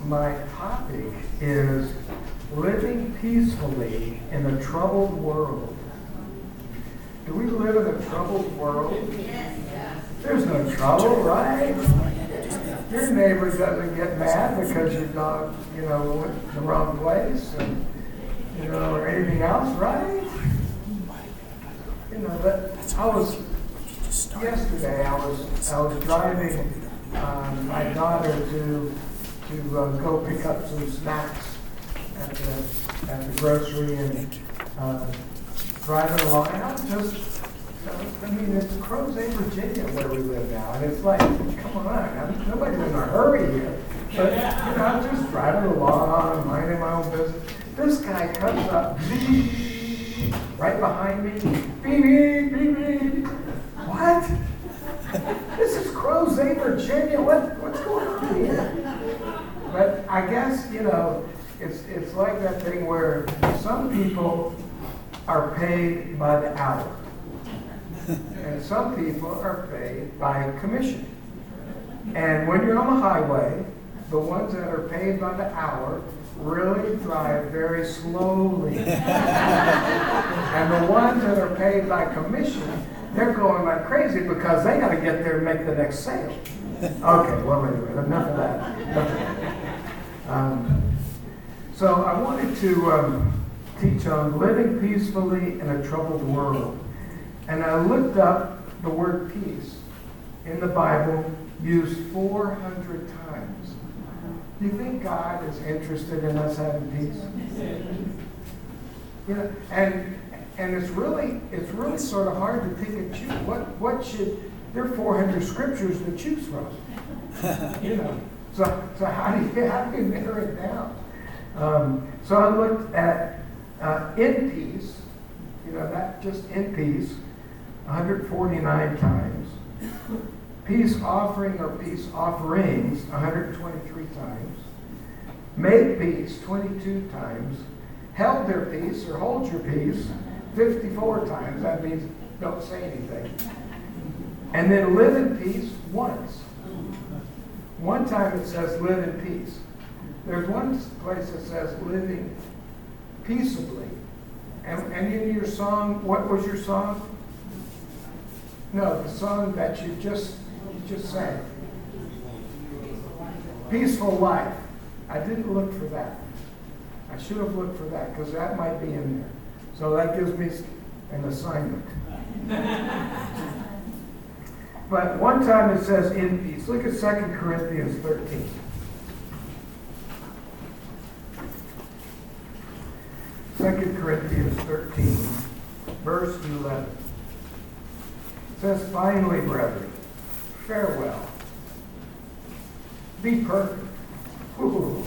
My topic is living peacefully in a troubled world. Do we live in a troubled world? There's no trouble, right? Your neighbor doesn't get mad because your dog, went the wrong place, and, or anything else, right? But yesterday I was driving my daughter to go pick up some snacks at the grocery, and driving along, and I was just, it's Crozet, Virginia where we live now, and it's like, come on, nobody's in a hurry here, but I'm just driving along, minding my own business. This guy comes up, right behind me, beep, beep, beep, beep. What? This is Crozet, Virginia. What's going on here? But I guess, it's like that thing where some people are paid by the hour. And some people are paid by commission. And when you're on the highway, the ones that are paid by the hour really drive very slowly. And the ones that are paid by commission, they're going like crazy because they got to get there and make the next sale. Okay, well, anyway, enough of that. So I wanted to teach on living peacefully in a troubled world. And I looked up the word peace in the Bible used 400 times. Do you think God is interested in us having peace? And it's really sort of hard to pick and choose. There are 400 scriptures to choose from. So how do you narrow it down? So I looked at in peace, that just in peace, 149 times. Peace offering or peace offerings, 123 times. Make peace, 22 times. Held their peace or hold your peace, 54 times. That means don't say anything. And then live in peace once. One time it says live in peace. There's one place that says living peaceably. And in your song, what was your song? No, the song that you just sang. Peaceful Life. I didn't look for that. I should have looked for that because that might be in there. So that gives me an assignment. But one time it says in peace. Look at 2 Corinthians 13. 2 Corinthians 13, verse 11. It says, finally, brethren, farewell. Be perfect. Ooh.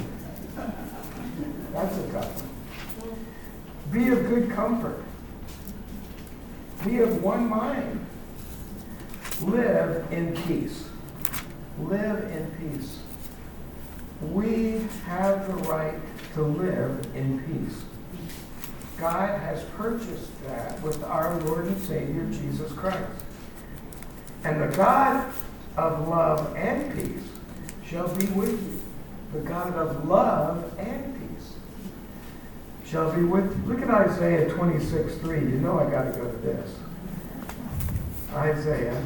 That's a tough one. Be of good comfort. Be of one mind. Live in peace. Live in peace. We have the right to live in peace. God has purchased that with our Lord and Savior, Jesus Christ. And the God of love and peace shall be with you. The God of love and peace shall be with you. Look at Isaiah 26:3. You know I got to go to this. Isaiah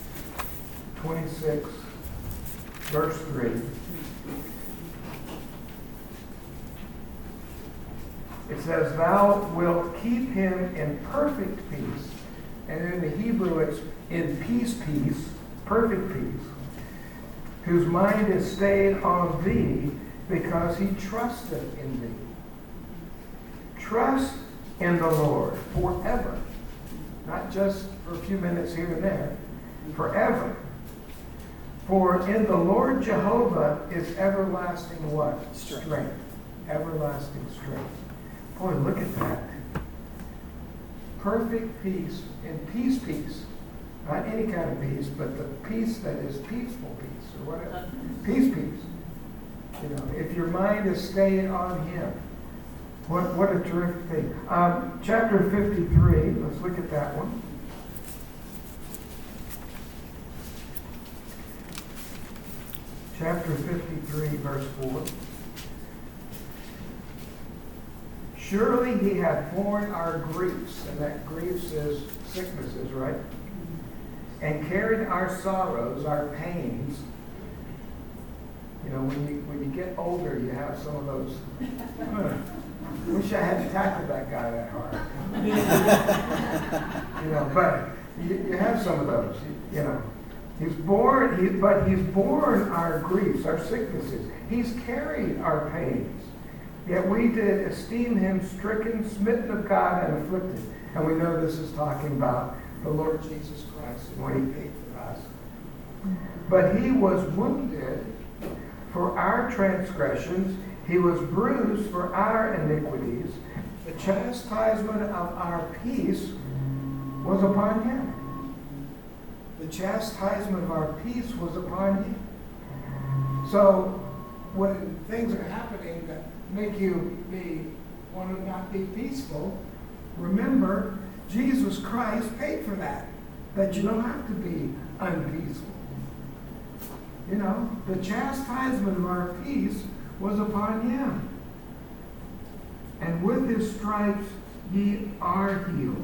26, verse 3. It says, thou wilt keep him in perfect peace. And in the Hebrew it's in peace, perfect peace, whose mind is stayed on thee because he trusteth in thee. Trust in the Lord forever. Not just for a few minutes here and there. Forever. For in the Lord Jehovah is everlasting what? Strength. Everlasting strength. Boy, look at that. Perfect peace and peace. Not any kind of peace, but the peace that is peaceful peace or whatever. Peace. If your mind is stayed on him. What a terrific thing. Chapter 53, let's look at that one. chapter 53, verse 4. Surely he hath borne our griefs, and that griefs is sicknesses, right? And carried our sorrows, our pains. You know, when you get older, you have some of those. Wish I hadn't tackled that guy that hard. You know, but you have some of those. You know, he's borne our griefs, our sicknesses. He's carried our pains. Yet we did esteem him stricken, smitten of God, and afflicted. And we know this is talking about the Lord Jesus Christ and what he paid for us. But he was wounded for our transgressions. He was bruised for our iniquities. The chastisement of our peace was upon him. The chastisement of our peace was upon him. So when things are happening that make you want to not be peaceful, remember Jesus Christ paid for that. That you don't have to be unpeaceful. You know, the chastisement of our peace was upon him. And with his stripes ye are healed.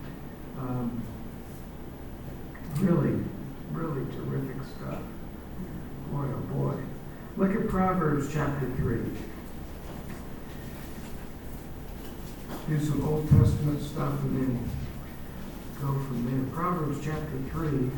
Really, really terrific stuff. Boy, oh boy. Look at Proverbs chapter 3. Do some Old Testament stuff and then go from there. Proverbs chapter 3,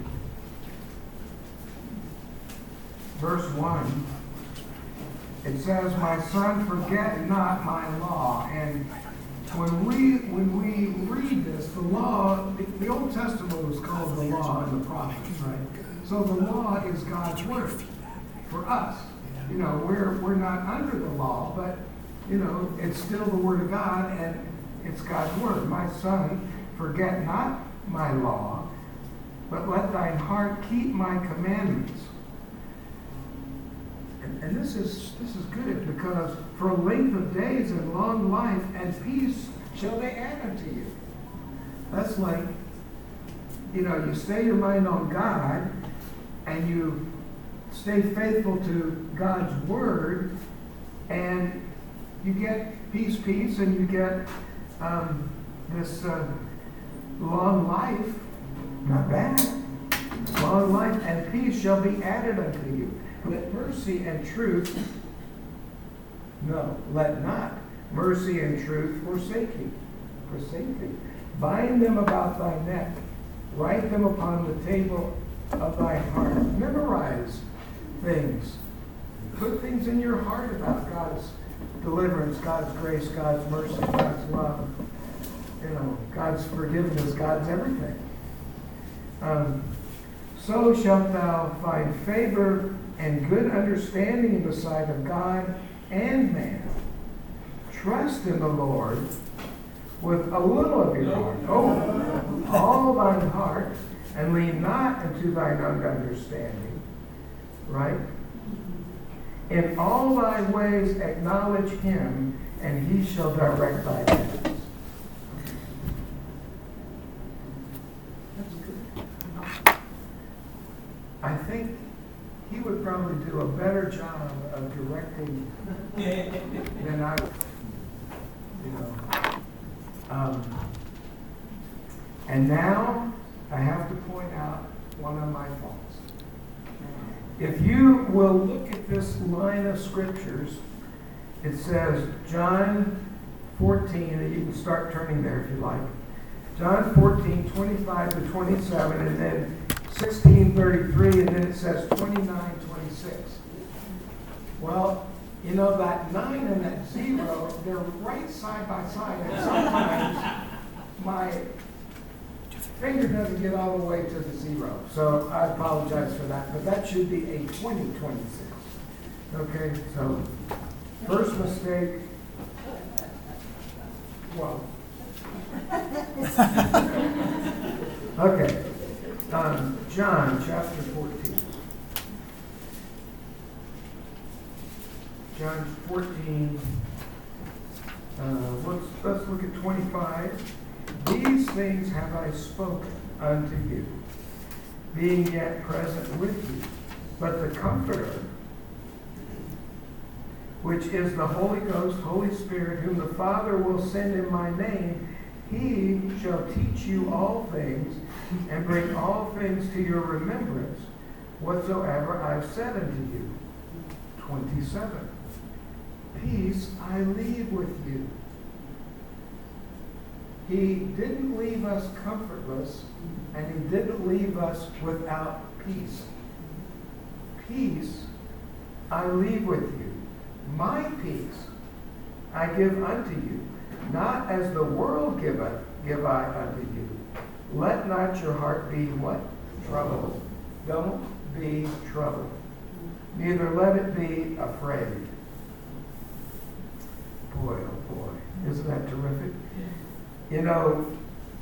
verse 1. It says, "My son, forget not my law." And when we read this, the law, the Old Testament was called the law and the prophets, right? So the law is God's word for us. You know, we're not under the law, but you know, it's still the word of God and it's God's word. "My son, forget not my law, but let thine heart keep my commandments." And this is good, because for length of days and long life and peace shall they add unto you. That's like, you know, you stay your mind on God and you stay faithful to God's word, and you get peace, and you get this long life. Not bad. Long life and peace shall be added unto you. Let mercy and truth, let not mercy and truth forsake thee. Bind them about thy neck. Write them upon the table of thy heart. Memorize things. Put things in your heart about God's deliverance, God's grace, God's mercy, God's love. You know, God's forgiveness, God's everything. So shalt thou find favor and good understanding in the sight of God and man. Trust in the Lord with a little of your heart. All thine heart, and lean not unto thine own understanding. Right? In all thy ways acknowledge him, and he shall direct thy paths. That's good. I think he would probably do a better job of directing than I would. You know. And now I have to point out one of my faults. If you will look at this line of scriptures, it says John 14, and you can start turning there if you like. John 14, 25 to 27, and then 16:33, and then it says 29:26. Well, you know, that 9 and that 0, they're right side by side, and sometimes my finger doesn't get all the way to the 0. So I apologize for that, but that should be a 20:26. Okay, so first mistake. Well. Okay. John chapter 14. John 14. Let's look at 25. These things have I spoken unto you, being yet present with you. But the Comforter, which is the Holy Ghost, Holy Spirit, whom the Father will send in my name. He shall teach you all things, and bring all things to your remembrance, whatsoever I've said unto you. 27. Peace I leave with you. He didn't leave us comfortless, and he didn't leave us without peace. Peace I leave with you. My peace I give unto you. Not as the world giveth, give I unto you. Let not your heart be what? Troubled. Don't be troubled. Neither let it be afraid. Boy, oh boy. Isn't that terrific? You know,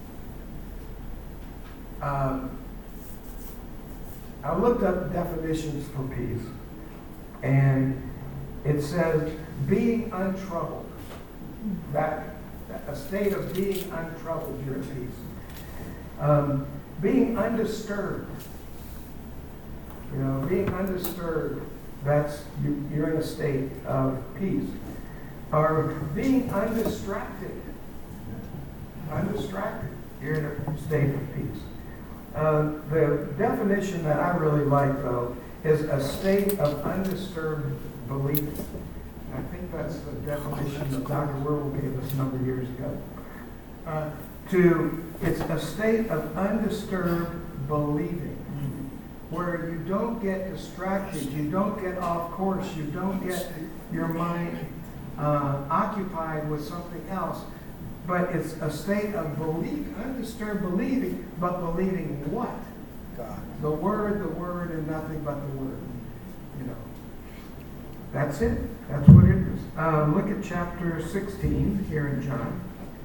I looked up definitions for peace, and it says being untroubled. That a state of being untroubled, you're at peace. Being undisturbed. You know, being undisturbed, that's, you're in a state of peace. Or being undistracted. Undistracted, you're in a state of peace. The definition that I really like, though, is a state of undisturbed believing. I think that's the definition that Dr. Whirl gave us a number of years ago. It's a state of undisturbed believing, where you don't get distracted, you don't get off course, you don't get your mind occupied with something else. But it's a state of belief, undisturbed believing, but believing what? God. The Word, and nothing but the Word. You know. That's it. That's what it is. Look at chapter 16 here in John.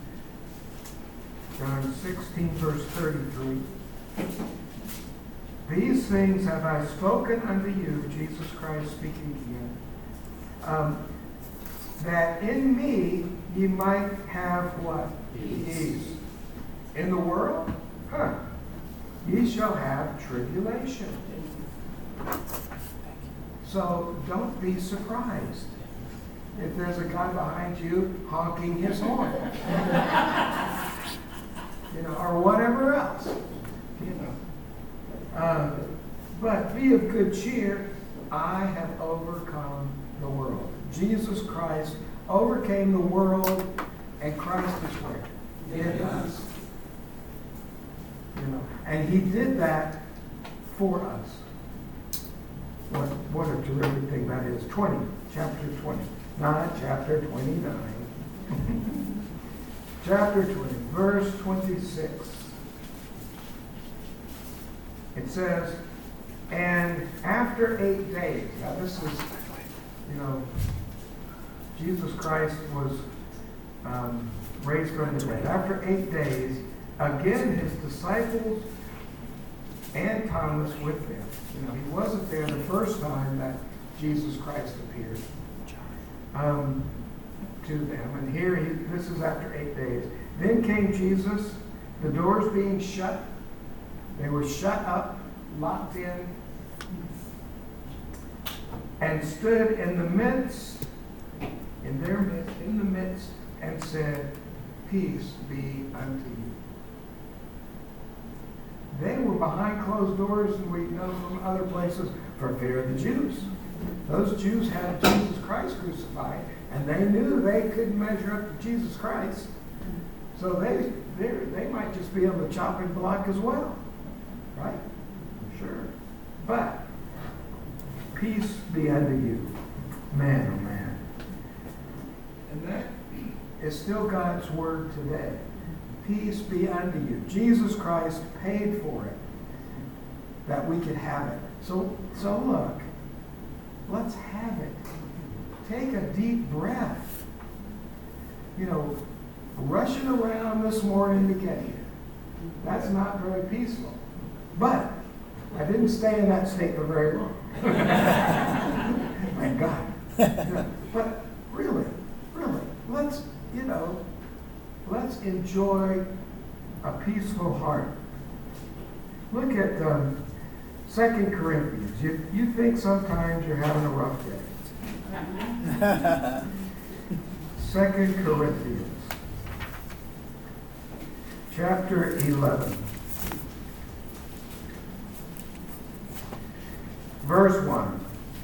John 16, verse 33. These things have I spoken unto you, Jesus Christ speaking again, that in me ye might have what? Peace. In the world? Ye shall have tribulation. So don't be surprised if there's a guy behind you honking his horn. You know, or whatever else. You know. But be of good cheer. I have overcome the world. Jesus Christ overcame the world, and Christ is where? In us. You know, and he did that for us. What a terrific thing that is. Chapter 20. Not chapter 29. Chapter 20, verse 26. It says, and after 8 days, now this is, you know, Jesus Christ was raised from the dead. After 8 days, again his disciples and Thomas with them. You know, he wasn't there the first time that Jesus Christ appeared to them. And here, this is after 8 days. Then came Jesus, the doors being shut. They were shut up, locked in, and stood in the midst, and said, peace be unto you. They were behind closed doors, and we know from other places, for fear of the Jews. Those Jews had Jesus Christ crucified, and they knew they couldn't measure up to Jesus Christ. So they might just be on the chopping block as well. Right? Sure. But peace be unto you. Man, oh man. And that is still God's word today. Peace be unto you. Jesus Christ paid for it, that we could have it. So look, let's have it. Take a deep breath. You know, rushing around this morning to get here. That's not very peaceful. But I didn't stay in that state for very long. Thank God. But really, let's enjoy a peaceful heart. Look at 2 Corinthians. You think sometimes you're having a rough day. 2 Corinthians chapter 11. Verse 1.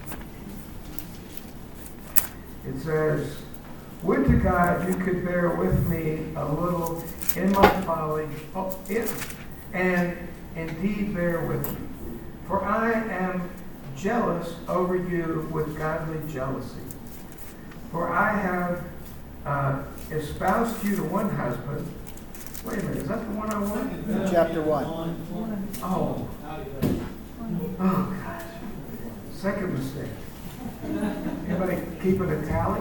It says, would to God you could bear with me a little in my folly, and indeed bear with me. For I am jealous over you with godly jealousy. For I have espoused you to one husband. Wait a minute, is that the one I want? Chapter 1. Oh. Oh, gosh. Second mistake. Anybody keeping a tally?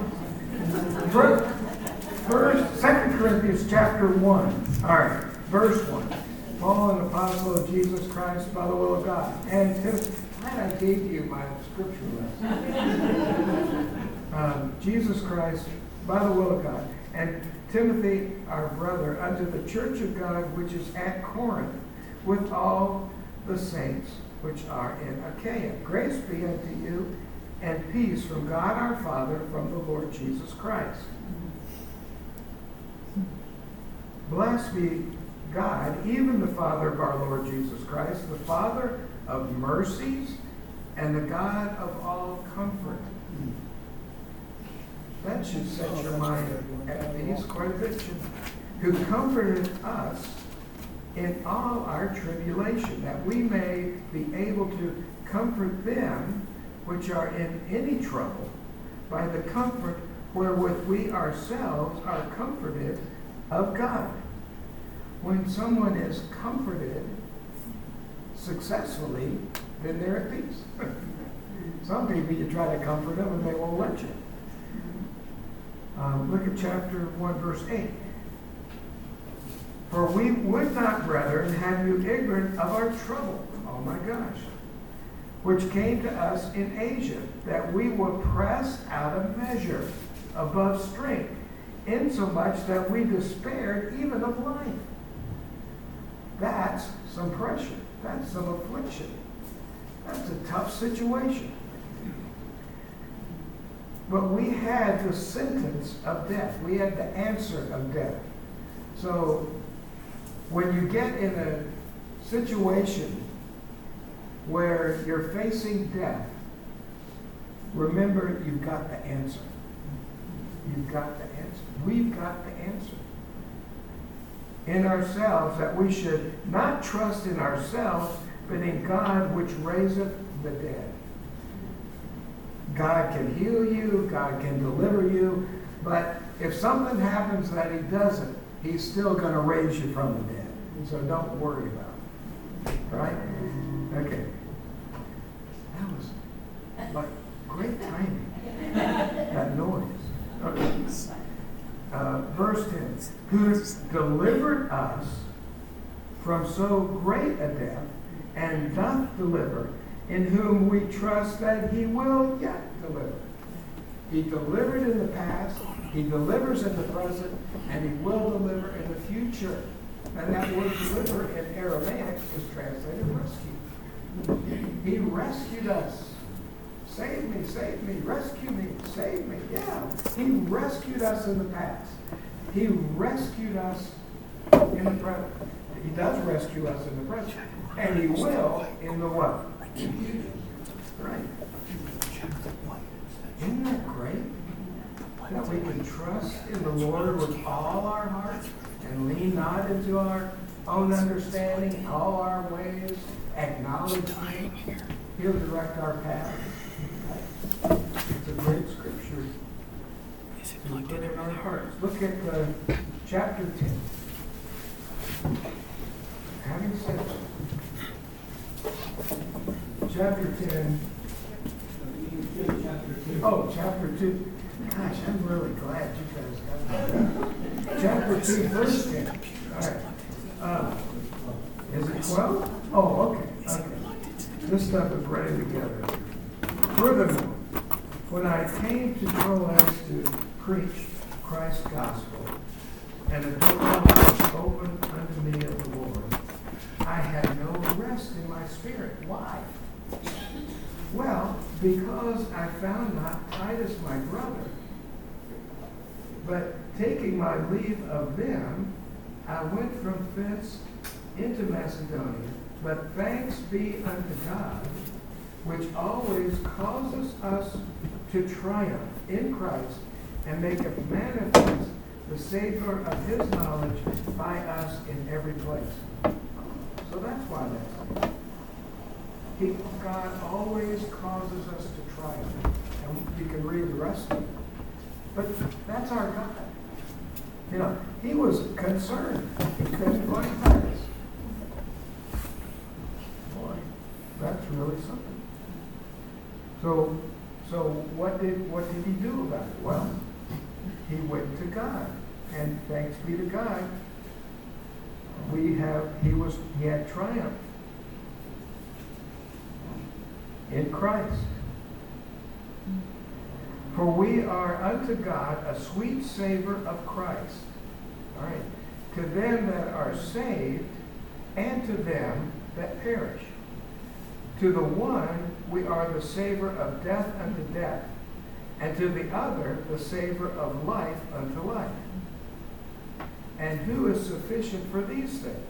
First, 2 Corinthians chapter 1. All right, verse 1. Paul, an apostle of Jesus Christ by the will of God. And I gave you my scripture lesson. Jesus Christ by the will of God. And Timothy, our brother, unto the church of God which is at Corinth, with all the saints which are in Achaia. Grace be unto you, and peace from God our Father, from the Lord Jesus Christ. Blessed be God, even the Father of our Lord Jesus Christ, the Father of mercies and the God of all comfort. That should set your mind at peace quite a bit. Who comforted us in all our tribulation, that we may be able to comfort them which are in any trouble by the comfort wherewith we ourselves are comforted of God. When someone is comforted successfully, then they're at peace. Some people you try to comfort them and they won't let you. Look at chapter 1, verse 8. For we would not, brethren, have you ignorant of our trouble, oh my gosh, which came to us in Asia, that we were pressed out of measure, above strength, insomuch that we despaired even of life. That's some pressure. That's some affliction. That's a tough situation. But we had the sentence of death. We had the answer of death. So when you get in a situation where you're facing death, remember you've got the answer. You've got the answer. We've got the answer. In ourselves, that we should not trust in ourselves, but in God which raiseth the dead. God can heal you, God can deliver you, but if something happens that he doesn't, he's still going to raise you from the dead. So don't worry about it. Right? Okay. That was like great timing. That noise. Okay. Verse 10. Who delivered us from so great a death, and doth deliver, in whom we trust that he will yet deliver. He delivered in the past, he delivers in the present, and he will deliver in the future. And that word deliver in Aramaic is translated rescue. He rescued us. Save me, rescue me, save me. Yeah, he rescued us in the past. He rescued us in the present. He does rescue us in the present. And he will in the what? Right. Isn't that great? That we can trust in the Lord with all our heart and lean not into our own understanding, in all our ways, acknowledge him. He'll direct our path. It's a great scripture to put in our hearts. Look at chapter 10. Having said chapter 10. Oh, chapter 2. Gosh, I'm really glad you guys got that. Chapter 2, verse 10. All right. Is it 12? Oh, okay. This stuff is ready together. Furthermore, when I came to Troas to preach Christ's gospel, and a door was opened unto me of the Lord, I had no rest in my spirit. Why? Well, because I found not Titus my brother. But taking my leave of them, I went from thence into Macedonia. But thanks be unto God, which always causes us to triumph in Christ, and maketh manifest the savor of his knowledge by us in every place. So that's why that's there. God always causes us to triumph. And you can read the rest of it. But that's our God. You know, he was concerned. He couldn't find Titus. Boy, that's really something. So what did he do about it? Well, he went to God. And thanks be to God, he had triumph in Christ. For we are unto God a sweet savor of Christ. All right. To them that are saved, and to them that perish. To the one we are the savor of death unto death, and to the other the savor of life unto life. And who is sufficient for these things?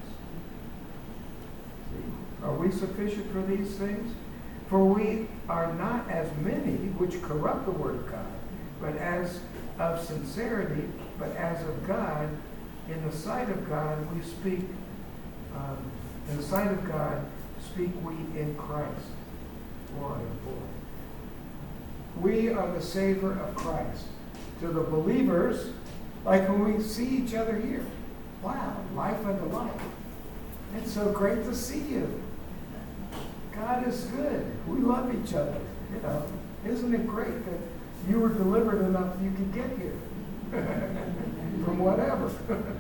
Are we sufficient for these things? For we are not as many which corrupt the word of God, but as of sincerity, but as of God. In the sight of God we speak. In the sight of God speak we in Christ. Boy, oh boy. We are the savor of Christ. To the believers, like when we see each other here. Wow, life unto life. It's so great to see you. God is good. We love each other. You know, isn't it great that you were delivered enough you could get here from whatever?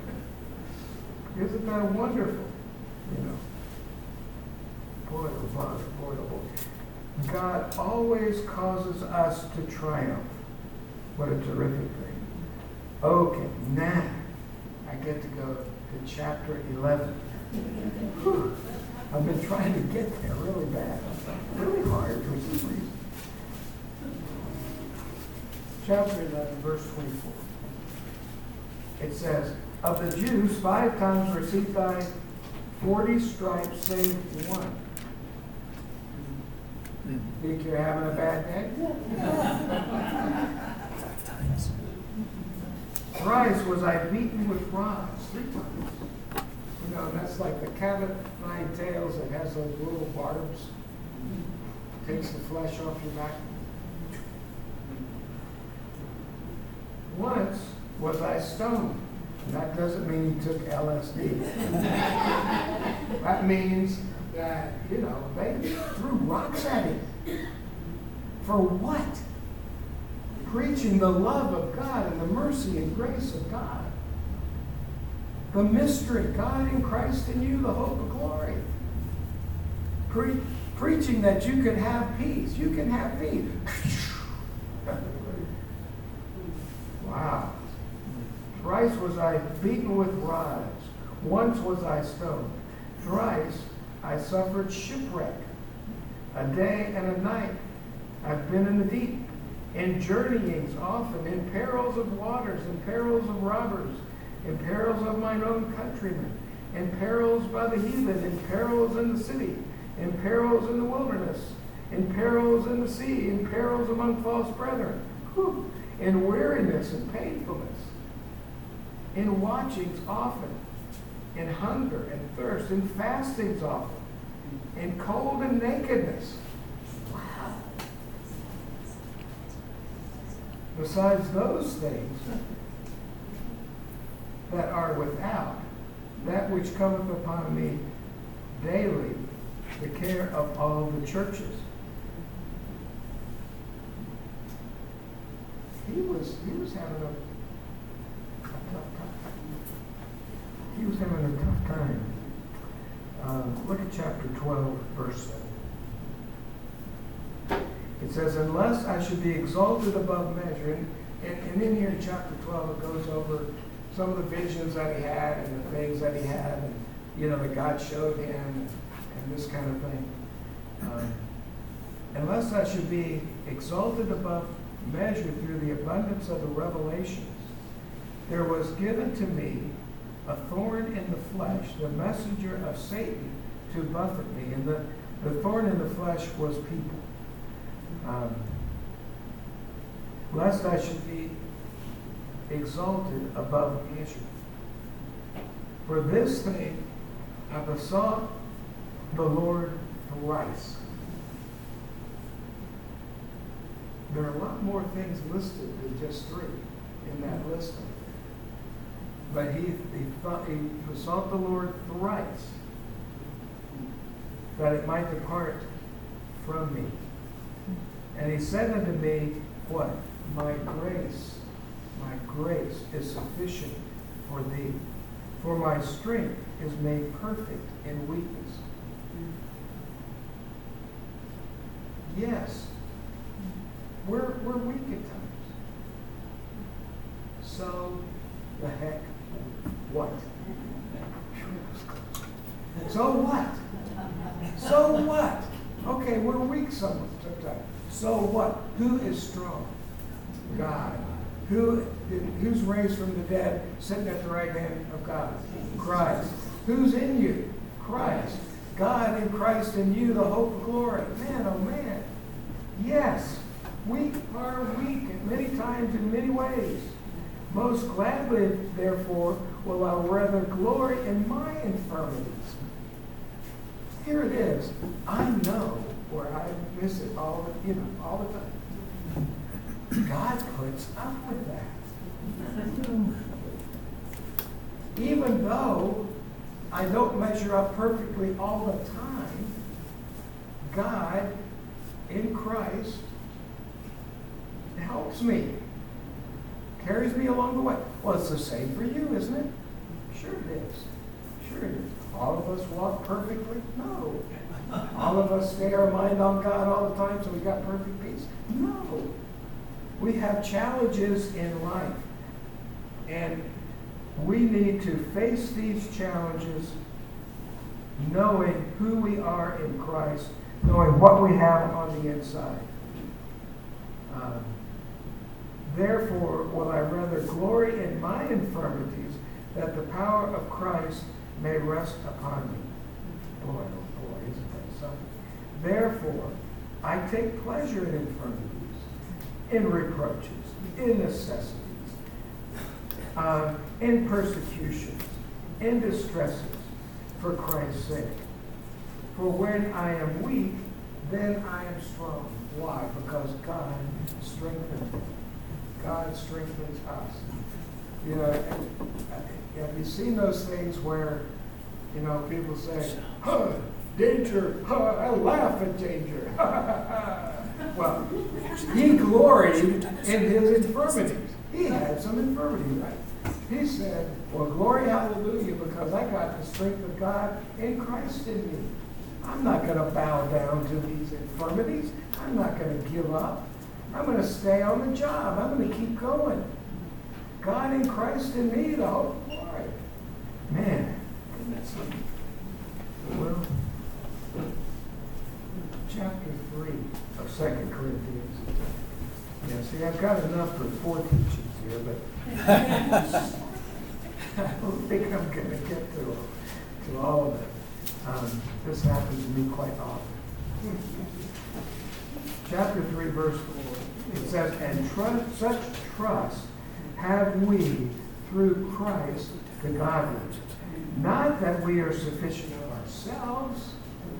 Isn't that wonderful? You know, boy, oh boy. God always causes us to triumph. What a terrific thing. Okay, now I get to go to chapter 11. Whew. I've been trying to get there really bad. Really hard for some reason. Chapter 11, verse 24. It says, of the Jews 5 times received I 40 stripes, save one. Think you're having a bad day? 5 times. Thrice was I beaten with rods, 3 times. You know, that's like the cat of 9 tails that has those little barbs. Takes the flesh off your back. Once was I stoned. And that doesn't mean he took LSD. That means that, you know, they threw rocks at him. For what? Preaching the love of God and the mercy and grace of God. The mystery, God in Christ in you, the hope of glory. Preaching that you can have peace. You can have peace. Wow. Thrice was I beaten with rods. Once was I stoned. Thrice I suffered shipwreck. A day and a night I've been in the deep. In journeyings often, in perils of waters, in perils of robbers, in perils of mine own countrymen, in perils by the heathen, in perils in the city, in perils in the wilderness, in perils in the sea, in perils among false brethren, in weariness and painfulness, in watchings often, in hunger and thirst, in fastings often, in cold and nakedness. Wow. Besides those things that are without, that which cometh upon me daily, the care of all the churches. He was having a tough time. He was having a tough time. Look at chapter 12, verse 7. It says, unless I should be exalted above measure. And in here in chapter 12, it goes over some of the visions that he had and the things that he had, and, you know, that God showed him and this kind of thing. And lest I should be exalted above measure through the abundance of the revelations, there was given to me a thorn in the flesh, the messenger of Satan to buffet me. And the thorn in the flesh was people. Lest I should be exalted above measure. For this thing I besought the Lord thrice. There are a lot more things listed than just 3 in that listing. But he besought the Lord thrice that it might depart from me. And he said unto me, what? My grace is sufficient for thee. For my strength is made perfect in weakness. Yes, we're weak at times. So the heck what? So what? So what? Okay, we're weak sometimes. So what? Who is strong? God. Who's raised from the dead, sitting at the right hand of God? Christ. Who's in you? Christ. God in Christ in you, the hope of glory. Man, oh man. Yes, we are weak many times in many ways. Most gladly, therefore, will I rather glory in my infirmities. Here it is. I know where I miss it all the time. God puts up with that. Even though I don't measure up perfectly all the time, God in Christ helps me, carries me along the way. Well, it's the same for you, isn't it? Sure it is. Sure it is. All of us walk perfectly? No. All of us stay our mind on God all the time so we got perfect peace? No. We have challenges in life. And we need to face these challenges knowing who we are in Christ, knowing what we have on the inside. Therefore, will I rather glory in my infirmities, that the power of Christ may rest upon me. Boy, oh boy, isn't that something? Therefore, I take pleasure in infirmities, in reproaches, in necessities, in persecutions, in distresses, for Christ's sake. For when I am weak, then I am strong. Why? Because God strengthens me. God strengthens us. You know, have you seen those things where, you know, people say, danger, I laugh at danger. Well, he gloried in his infirmities. He had some infirmity, right? He said, well, glory, hallelujah, because I got the strength of God in Christ in me. I'm not going to bow down to these infirmities. I'm not going to give up. I'm going to stay on the job. I'm going to keep going. God in Christ in me, the hope of glory. Man, isn't that something? Well, chapter 3 of 2 Corinthians. Yeah, see, I've got enough for 4 teachings here, but I don't think I'm going to get to all of it. This happens to me quite often. Chapter 3, verse 4, it says, and such trust have we through Christ to godliness. Not that we are sufficient of ourselves.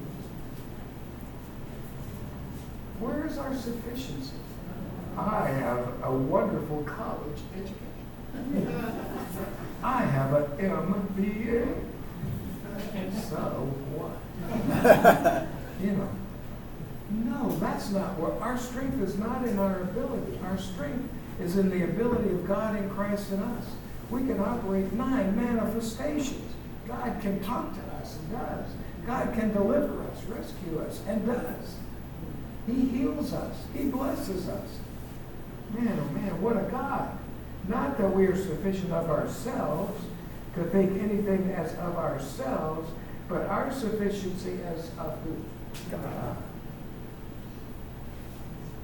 Where is our sufficiency? I have a wonderful college education. I have an MBA. So what? You know. No, that's not what. Our strength is not in our ability. Our strength is in the ability of God in Christ in us. We can operate 9 manifestations. God can talk to us and does. God can deliver us, rescue us, and does. He heals us. He blesses us. Man, oh man, what a God. Not that we are sufficient of ourselves to think anything as of ourselves, but our sufficiency as of who? God.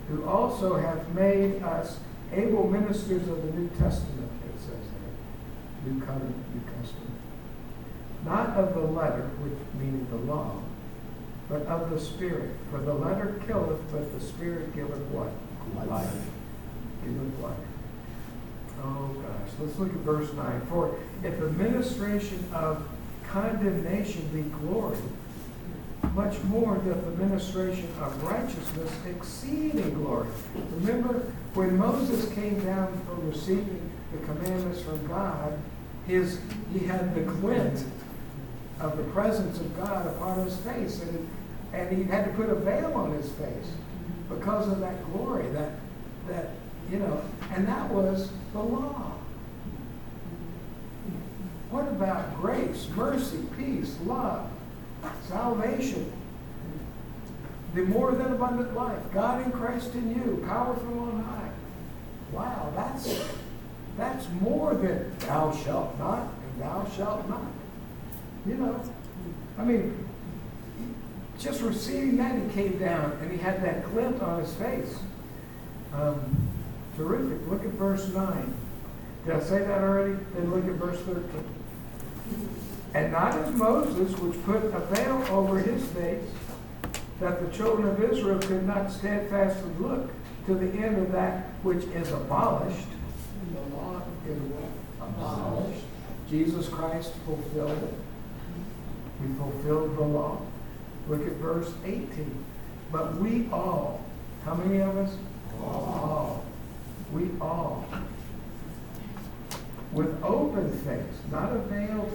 who also hath made us able ministers of the New Testament, it says there. New Covenant, New Testament. Not of the letter, which meaning the law, but of the Spirit. For the letter killeth, but the Spirit giveth what? Life. Giveth life. Oh gosh, let's look at verse 9. For if the ministration of condemnation be glory, much more doth the ministration of righteousness exceed in glory. Remember, when Moses came down from receiving the commandments from God, he had the glint of the presence of God upon his face, and he had to put a veil on his face because of that glory, that and that was the law. What about grace, mercy, peace, love, salvation, the more than abundant life, God in Christ in you, power from on high? Wow, that's more than thou shalt not and thou shalt not. Just receiving that, he came down and he had that glint on his face. Terrific. Look at verse 9. Did I say that already? Then look at verse 13. And not as Moses, which put a veil over his face, that the children of Israel could not steadfastly look to the end of that which is abolished. The law is what? Abolished. Jesus Christ fulfilled it. He fulfilled the law. Look at verse 18. But we all, how many of us? All. We all, with open face, not a veiled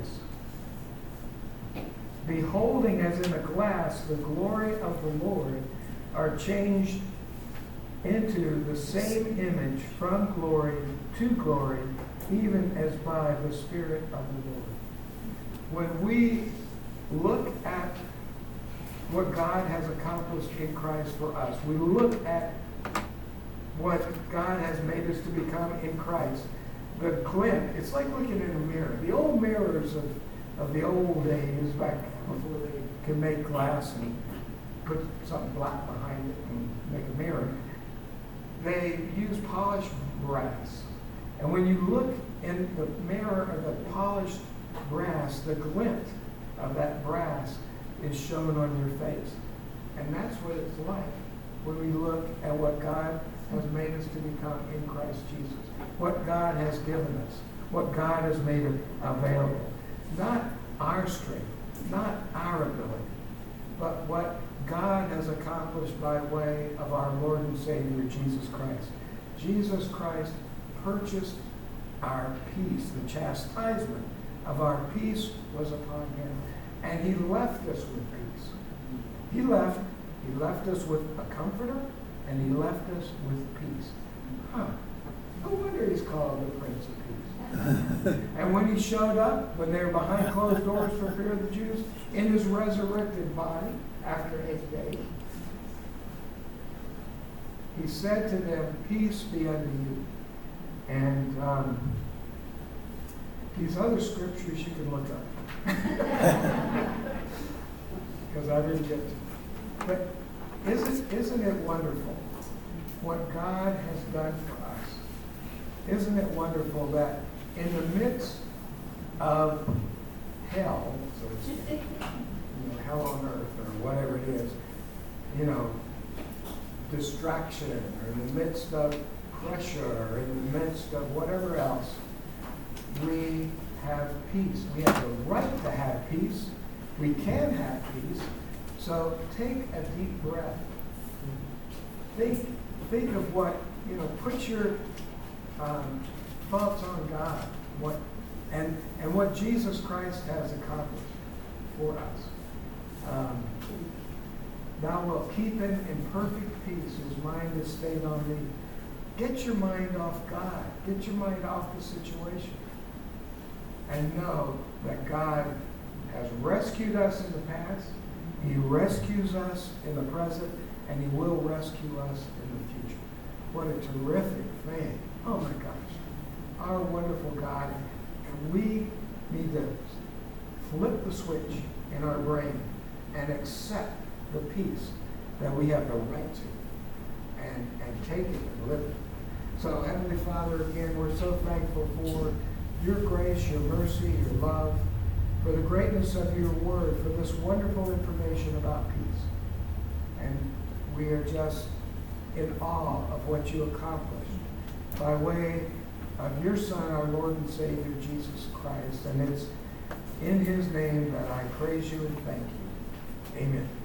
face, beholding as in a glass the glory of the Lord, are changed into the same image from glory to glory, even as by the Spirit of the Lord. When we look at what God has accomplished in Christ for us, we look at what God has made us to become in Christ, the glint, it's like looking in a mirror. The old mirrors of the old days, back before they could make glass and put something black behind it and make a mirror, they use polished brass. And when you look in the mirror of the polished brass, the glint of that brass is shown on your face. And that's what it's like when we look at what God has made us to become in Christ Jesus. What God has given us. What God has made available. Not our strength, not our ability, but what God has accomplished by way of our Lord and Savior, Jesus Christ. Jesus Christ purchased our peace. The chastisement of our peace was upon him. And he left us with peace. He left us with a comforter, and he left us with peace. No wonder he's called the Prince of Peace. And when he showed up, when they were behind closed doors for fear of the Jews, in his resurrected body after 8 days, he said to them, peace be unto you. And these other scriptures you can look up. Because I didn't get to. But isn't it wonderful what God has done for us? Isn't it wonderful that in the midst of hell, so to speak, hell on earth or whatever it is, distraction, or in the midst of pressure, or in the midst of whatever else, we have peace. We have the right to have peace. We can have peace. So take a deep breath. Think of what, put your thoughts on God, and what Jesus Christ has accomplished for us. Thou wilt keep him in perfect peace, whose mind is stayed on thee. Get your mind off God. Get your mind off the situation. And know that God has rescued us in the past. He rescues us in the present, and he will rescue us in the future. What a terrific thing. Oh my gosh. Our wonderful God. And we need to flip the switch in our brain and accept the peace that we have the right to. and take it and live it. So, Heavenly Father, again, we're so thankful for your grace, your mercy, your love, for the greatness of your word, for this wonderful information about peace. And we are just in awe of what you accomplished by way of your Son, our Lord and Savior, Jesus Christ. And it's in his name that I praise you and thank you. Amen.